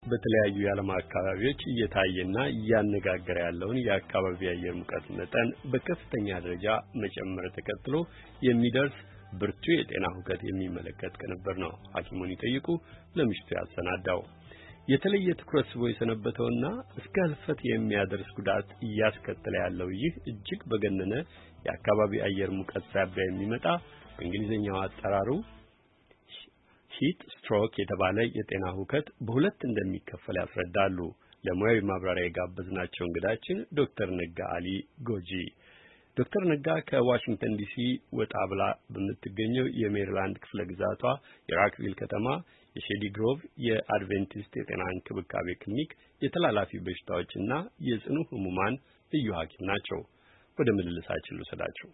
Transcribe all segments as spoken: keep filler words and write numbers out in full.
በተለያዩ የዓለም አካባቢዎች እየታየና እያነጋገረ ያለውን የአካባቢ አየር ሙቀት መጠን በከፍተኛ ደረጃ መጨመር ተከትሎ የሚደርስ ብርቱ የጤና ሁከት የሚመለከት ቅንብር ነው ሐኪሙን ይጠይቁ ለምሽቱ ያሰናዳው። የተለየ ትኩረት ስቦ የሰነበተውና እስከ ህልፈት የሚያደርስ ጉዳት እያስከተለ ያለው ይህ እጅግ በገነነ የአካባቢ አየር ሙቀት ሳቢያ የሚመጣ በእንግሊዝኛው አጠራሩ ሂት ስትሮክ የተባለ የጤና ሁከት በሁለት እንደሚከፈል ያስረዳሉ። ለሙያዊ ማብራሪያ የጋበዝናቸው እንግዳችን ዶክተር ነጋ አሊ ጎጂ። ዶክተር ነጋ ከዋሽንግተን ዲሲ ወጣ ብላ በምትገኘው የሜሪላንድ ክፍለ ግዛቷ የራክቪል ከተማ የሼዲ ግሮቭ የአድቬንቲስት የጤና እንክብካቤ ክሊኒክ የተላላፊ በሽታዎችና የጽኑ ህሙማን ልዩ ሐኪም ናቸው። ወደ ምልልሳችን ልውሰዳችሁ።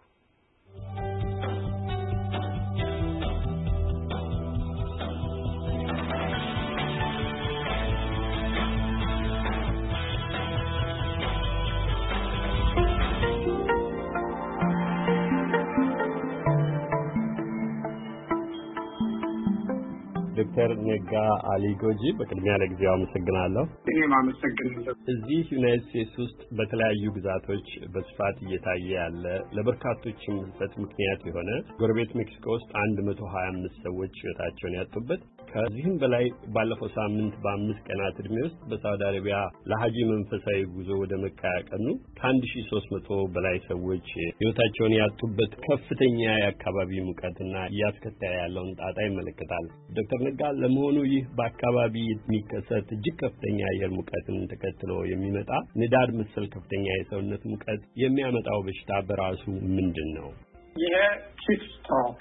ዶክተር ነጋ አሊ ጎጂ በቅድሚያ ለጊዜው አመሰግናለሁ። እኔም አመሰግናለሁ። እዚህ ዩናይትድ ስቴትስ ውስጥ በተለያዩ ግዛቶች በስፋት እየታየ ያለ ለበርካቶችም ህልፈት ምክንያት የሆነ ጎረቤት ሜክሲኮ ውስጥ አንድ መቶ ሀያ አምስት ሰዎች ህይወታቸውን ያጡበት ከዚህም በላይ ባለፈው ሳምንት በአምስት ቀናት ዕድሜ ውስጥ በሳውዲ አረቢያ ለሐጂ መንፈሳዊ ጉዞ ወደ መካ ያቀኑ ከአንድ ሺህ ሶስት መቶ በላይ ሰዎች ህይወታቸውን ያጡበት ከፍተኛ የአካባቢ ሙቀትና እያስከተለ ያለውን ጣጣ ይመለከታል። ዶክተር ነጋ ለመሆኑ ይህ በአካባቢ የሚከሰት እጅግ ከፍተኛ የአየር ሙቀትን ተከትሎ የሚመጣ ንዳድ መሰል ከፍተኛ የሰውነት ሙቀት የሚያመጣው በሽታ በራሱ ምንድን ነው? ይሄ ሂት ስትሮክ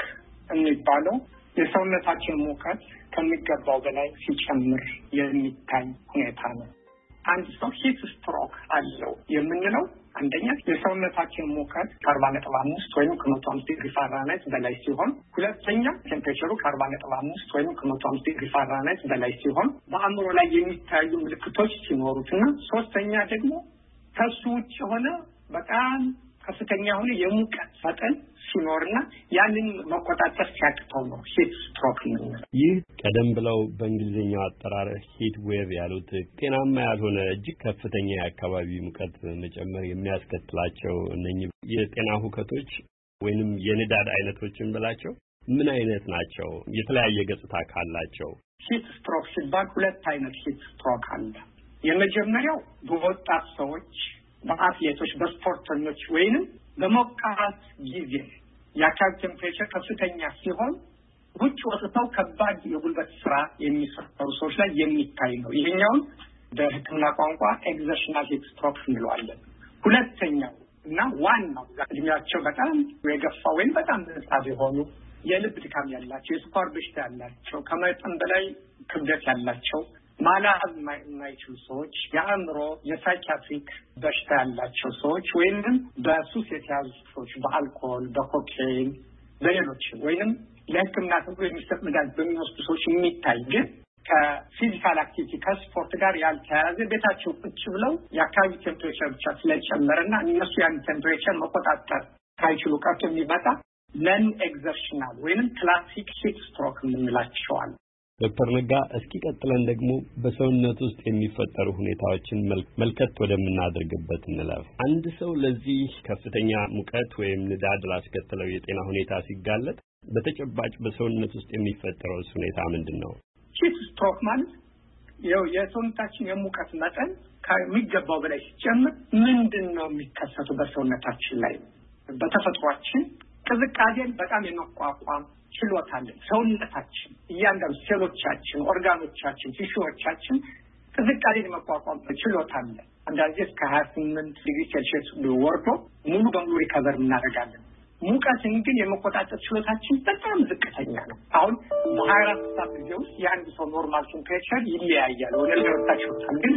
የሚባለው የሰውነታችን ሙቀት ከሚገባው በላይ ሲጨምር የሚታይ ሁኔታ ነው። አንድ ሰው ሂት ስትሮክ አለው የምንለው አንደኛ የሰውነታችን ሙቀት ከአርባ ነጥብ አምስት ወይም ከመቶ አምስት ዲግሪ ፋራናይት በላይ ሲሆን፣ ሁለተኛ ቴምፕሬቸሩ ከአርባ ነጥብ አምስት ወይም ከመቶ አምስት ዲግሪ ፋራናይት በላይ ሲሆን፣ በአእምሮ ላይ የሚታዩ ምልክቶች ሲኖሩትና፣ ሶስተኛ ደግሞ ከሱ ውጭ የሆነ በጣም ከፍተኛ የሆነ የሙቀት መጠን ሲኖርና ያንን መቆጣጠር ሲያቅተው ነው ሂት ስትሮክ የምንለው። ይህ ቀደም ብለው በእንግሊዝኛው አጠራር ሂት ዌቭ ያሉት ጤናማ ያልሆነ እጅግ ከፍተኛ የአካባቢ ሙቀት መጨመር የሚያስከትላቸው እነኚህ የጤና ሁከቶች ወይንም የንዳድ አይነቶችን ብላቸው ምን አይነት ናቸው? የተለያየ ገጽታ ካላቸው። ሂት ስትሮክ ሲባል ሁለት አይነት ሂት ስትሮክ አለ። የመጀመሪያው በወጣት ሰዎች፣ በአትሌቶች፣ በስፖርተኞች ወይንም በሞቃት ጊዜ የአካባቢ ቴምፕሬቸር ከፍተኛ ሲሆን ውጭ ወጥተው ከባድ የጉልበት ስራ የሚሰሩ ሰዎች ላይ የሚታይ ነው። ይሄኛውን በሕክምና ቋንቋ ኤግዘርሽናል ሂት ስትሮክ እንለዋለን። ሁለተኛው እና ዋናው እድሜያቸው በጣም የገፋ ወይም በጣም ህጻን የሆኑ የልብ ድካም ያላቸው፣ የስኳር በሽታ ያላቸው፣ ከመጠን በላይ ክብደት ያላቸው፣ ማላዝ የማይችሉ ሰዎች፣ የአእምሮ የሳይኪያትሪክ በሽታ ያላቸው ሰዎች ወይንም በሱስ የተያዙ ሰዎች በአልኮል፣ በኮኬይን፣ በሌሎች ወይንም ለሕክምና ተብሎ የሚሰጥ መድኃኒት በሚወስዱ ሰዎች የሚታይ ግን ከፊዚካል አክቲቪቲ ከስፖርት ጋር ያልተያያዘ ቤታቸው ቁጭ ብለው የአካባቢ ቴምፕሬቸር ብቻ ስለጨመረና እነሱ ያን ቴምፕሬቸር መቆጣጠር ሳይችሉ ቀርቶ የሚመጣ ነን ኤግዘርሽናል ወይንም ክላሲክ ሂት ስትሮክ የምንላቸዋል። ዶክተር ነጋ እስኪ ቀጥለን ደግሞ በሰውነት ውስጥ የሚፈጠሩ ሁኔታዎችን መልከት ወደምናደርግበት እንለፍ። አንድ ሰው ለዚህ ከፍተኛ ሙቀት ወይም ንዳድ ላስከተለው የጤና ሁኔታ ሲጋለጥ በተጨባጭ በሰውነት ውስጥ የሚፈጠረው ሁኔታ ምንድን ነው? ሂት ስትሮክ ማለት ያው የሰውነታችን የሙቀት መጠን ከሚገባው በላይ ሲጨምር ምንድን ነው የሚከሰተው በሰውነታችን ላይ? በተፈጥሯችን ቅዝቃዜን በጣም የመቋቋም ችሎታ አለን። ሰውነታችን እያንዳንዱ ሴሎቻችን፣ ኦርጋኖቻችን፣ ቲሹዎቻችን ቅዝቃዜን የመቋቋም ችሎታ አለን። አንዳንዴ እስከ ሀያ ስምንት ዲግሪ ሴልሺየስ ወርዶ ሙሉ በሙሉ ሪከቨር እናደርጋለን። ሙቀትን ግን የመቆጣጠር ችሎታችን በጣም ዝቅተኛ ነው። አሁን በሀያ አራት ሰዓት ጊዜ ውስጥ የአንድ ሰው ኖርማል ቴምፕሬቸር ይለያያል። ወደ ሌሎቻችን ግን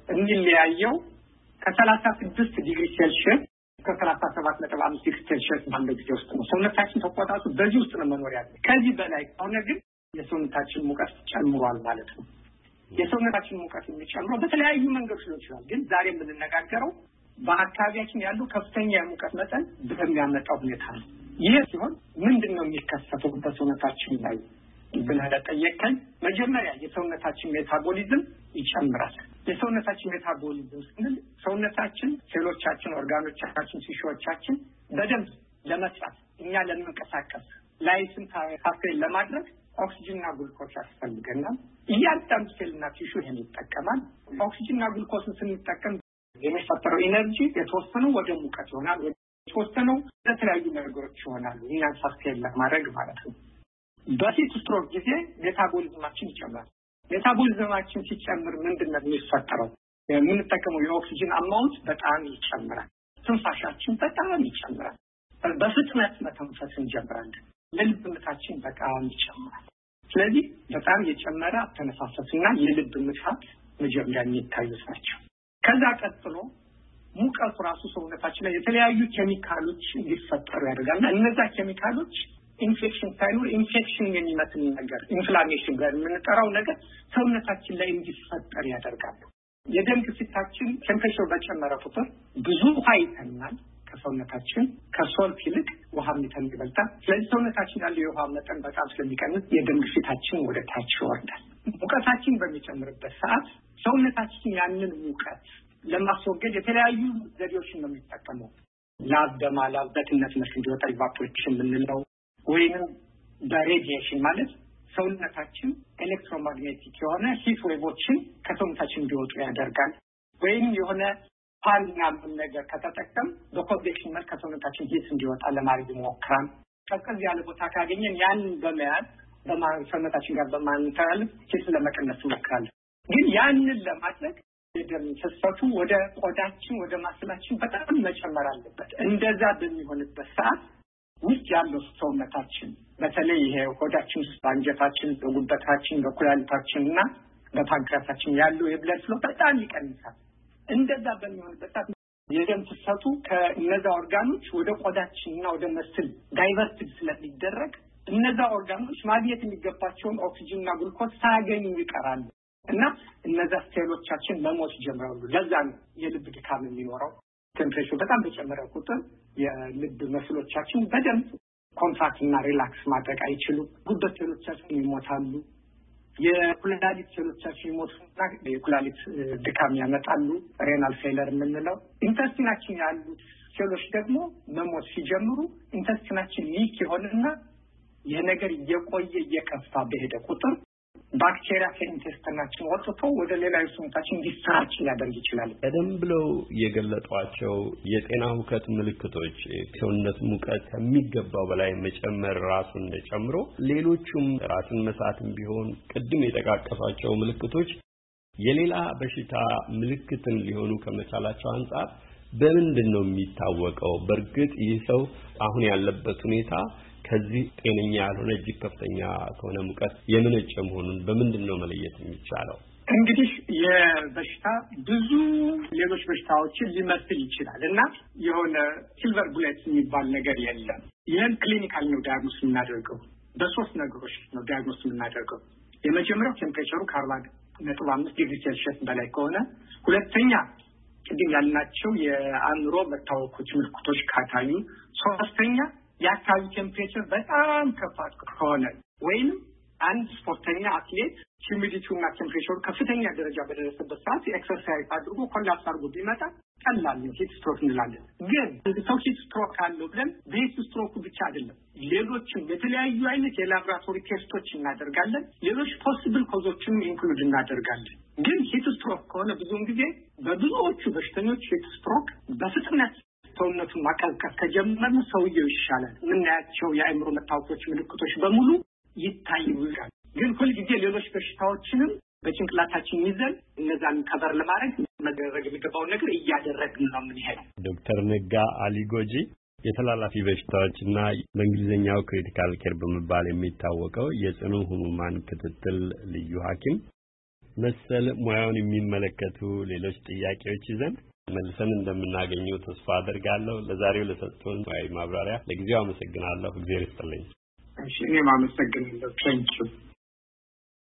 የሚለያየው ከሰላሳ ስድስት ዲግሪ ሴልሺየስ ከሰላሳ ሰባት ነጥብ አምስት ዲግሪ ሴልሺየስ ባለው ጊዜ ውስጥ ነው ሰውነታችን ተቆጣጡ። በዚህ ውስጥ ነው መኖር ያለው። ከዚህ በላይ ከሆነ ግን የሰውነታችን ሙቀት ጨምሯል ማለት ነው። የሰውነታችን ሙቀት የሚጨምረው በተለያዩ መንገዶች ሊሆን ይችላል። ግን ዛሬ የምንነጋገረው በአካባቢያችን ያሉ ከፍተኛ የሙቀት መጠን በሚያመጣው ሁኔታ ነው። ይህ ሲሆን ምንድነው የሚከሰተው በሰውነታችን ላይ? ብለህ ለጠየቀኝ መጀመሪያ የሰውነታችን ሜታቦሊዝም ይጨምራል። የሰውነታችን ሜታቦሊዝም ስንል ሰውነታችን፣ ሴሎቻችን፣ ኦርጋኖቻችን፣ ቲሹዎቻችን በደንብ ለመስራት እኛ ለመንቀሳቀስ ላይስን ካፌን ለማድረግ ኦክሲጅንና ግሉኮስ ያስፈልገናል። እያንዳንዱ ሴልና ቲሹ ይሄን ይጠቀማል። ኦክሲጅንና ግሉኮስን ስንጠቀም የሚፈጠረው ኢነርጂ የተወሰነው ወደ ሙቀት ይሆናል፣ የተወሰነው ለተለያዩ ነገሮች ይሆናሉ እኛን ሳስቴን ለማድረግ ማለት ነው። በፊት ስትሮክ ጊዜ ሜታቦሊዝማችን ይጨምራል። ሜታቦሊዝማችን ሲጨምር ምንድነው የሚፈጠረው? የምንጠቀመው የኦክሲጅን አማውንት በጣም ይጨምራል። ትንፋሻችን በጣም ይጨምራል። በፍጥነት መተንፈስ እንጀምራለን። የልብ ምታችን በጣም ይጨምራል። ስለዚህ በጣም የጨመረ አተነፋፈስና የልብ ምታት መጀመሪያ የሚታዩት ናቸው። ከዛ ቀጥሎ ሙቀቱ ራሱ ሰውነታችን ላይ የተለያዩ ኬሚካሎች እንዲፈጠሩ ያደርጋልና እነዛ ኬሚካሎች ኢንፌክሽን ሳይኖር ኢንፌክሽን የሚመስል ነገር ኢንፍላሜሽን ጋር የምንጠራው ነገር ሰውነታችን ላይ እንዲፈጠር ያደርጋሉ። የደም ግፊታችን ቴምፕሬቸር በጨመረ ቁጥር ብዙ ውሃ ይተናል ከሰውነታችን። ከሶልት ይልቅ ውሃ የሚተን ይበልጣል። ስለዚህ ሰውነታችን ያለው የውሃ መጠን በጣም ስለሚቀንስ የደም ግፊታችን ወደ ታች ይወርዳል። ሙቀታችን በሚጨምርበት ሰዓት ሰውነታችን ያንን ሙቀት ለማስወገድ የተለያዩ ዘዴዎችን ነው የሚጠቀመው። ላብ በማላብ በትነት መልክ እንዲወጣ ኢቫፖሬሽን የምንለው ወይንም በሬዲዬሽን ማለት ሰውነታችን ኤሌክትሮማግኔቲክ የሆነ ሂት ዌቮችን ከሰውነታችን እንዲወጡ ያደርጋል። ወይም የሆነ ፓልና ምን ነገር ከተጠቀም በኮንቬክሽን መልክ ከሰውነታችን ሂት እንዲወጣ ለማድረግ ይሞክራል። ቀዝቀዝ ያለ ቦታ ካገኘን ያንን በመያዝ በሰውነታችን ጋር በማንተላለፍ ሂት ለመቀነስ እንሞክራለን። ግን ያንን ለማድረግ የደም ፍሰቱ ወደ ቆዳችን ወደ ማስላችን በጣም መጨመር አለበት። እንደዛ በሚሆንበት ሰዓት ውስጥ ያለው ሰውነታችን በተለይ ይሄ ሆዳችን ውስጥ በአንጀታችን፣ በጉበታችን፣ በኩላሊታችንና በፓንክሪያሳችን ያለው የብለድ ፍሎ በጣም ይቀንሳል። እንደዛ በሚሆንበት ሰዓት የደም ፍሰቱ ከእነዛ ኦርጋኖች ወደ ቆዳችንና ወደ መስል ዳይቨርትድ ስለሚደረግ እነዛ ኦርጋኖች ማግኘት የሚገባቸውን ኦክሲጅንና ግሉኮስ ሳያገኙ ይቀራሉ እና እነዛ ሴሎቻችን መሞት ይጀምራሉ። ለዛ ነው የልብ ድካም የሚኖረው። ቴምፕሬቸር በጣም በጨመረ ቁጥር የልብ መስሎቻችን በደንብ ኮንትራክት እና ሪላክስ ማድረግ አይችሉም። ጉበት ሴሎቻችን ይሞታሉ። የኩላሊት ሴሎቻችን ይሞቱና የኩላሊት ድካም ያመጣሉ፣ ሬናል ፌለር የምንለው። ኢንተስቲናችን ያሉት ሴሎች ደግሞ መሞት ሲጀምሩ ኢንተስቲናችን ሊክ ይሆንና የነገር እየቆየ እየከፋ በሄደ ቁጥር ባክቴሪያ ከኢንቴስቲናችን ወጥቶ ወደ ሌላ ሰውነታችን እንዲሰራጭ ሊያደርግ ይችላል። ቀደም ብለው የገለጧቸው የጤና ሁከት ምልክቶች ሰውነት ሙቀት ከሚገባው በላይ መጨመር ራሱን እንደጨምሮ ሌሎቹም ራስን መሳትም ቢሆን ቅድም የጠቃቀሷቸው ምልክቶች የሌላ በሽታ ምልክትን ሊሆኑ ከመቻላቸው አንጻር በምንድን ነው የሚታወቀው? በእርግጥ ይህ ሰው አሁን ያለበት ሁኔታ ከዚህ ጤነኛ ያልሆነ እጅግ ከፍተኛ ከሆነ ሙቀት የመነጨ መሆኑን በምንድን ነው መለየት የሚቻለው? እንግዲህ የበሽታ ብዙ ሌሎች በሽታዎችን ሊመስል ይችላል እና የሆነ ሲልቨር ቡሌት የሚባል ነገር የለም። ይህን ክሊኒካል ነው ዳያግኖስ የምናደርገው። በሶስት ነገሮች ነው ዳያግኖስ የምናደርገው። የመጀመሪያው ቴምፕሬቸሩ ከአርባ ነጥብ አምስት ዲግሪ ሴልሺየስ በላይ ከሆነ፣ ሁለተኛ ቅድም ያልናቸው የአእምሮ መታወኮች ምልክቶች ካታዩ፣ ሶስተኛ የአካባቢ ቴምፕሬቸር በጣም ከፍ ከሆነ ወይም አንድ ስፖርተኛ አትሌት ሂዩሚዲቲውና ቴምፕሬቸሩ ከፍተኛ ደረጃ በደረሰበት ሰዓት ኤክሰርሳይዝ አድርጎ ኮላፕስ አድርጎ ቢመጣ ቀላል ነው ሂት ስትሮክ እንላለን። ግን ሰው ሂት ስትሮክ አለው ብለን በሂት ስትሮኩ ብቻ አይደለም ሌሎችም የተለያዩ አይነት የላቦራቶሪ ቴስቶች እናደርጋለን። ሌሎች ፖሲብል ኮዞችንም ኢንክሉድ እናደርጋለን። ግን ሂት ስትሮክ ከሆነ ብዙውን ጊዜ በብዙዎቹ በሽተኞች ሂት ስትሮክ በፍጥነት ሰውነቱን ማቀዝቀዝ ከጀመረ ሰውየው ይሻላል። የምናያቸው የአእምሮ መታወኮች ምልክቶች በሙሉ ይታዩልናል። ግን ሁልጊዜ ሌሎች በሽታዎችንም በጭንቅላታችን ይዘን እነዛን ከበር ለማድረግ መደረግ የሚገባውን ነገር እያደረግን ነው የምንሄደው። ዶክተር ነጋ አሊጎጂ የተላላፊ በሽታዎችና በእንግሊዝኛው ክሪቲካል ኬር በመባል የሚታወቀው የጽኑ ህሙማን ክትትል ልዩ ሐኪም፣ መሰል ሙያውን የሚመለከቱ ሌሎች ጥያቄዎች ይዘን መልሰን እንደምናገኘው ተስፋ አደርጋለሁ። ለዛሬው ለሰጡን ሙያዊ ማብራሪያ ለጊዜው አመሰግናለሁ። እግዚአብሔር ይስጥልኝ። እሺ፣ እኔም አመሰግናለሁ። ታንኪዩ።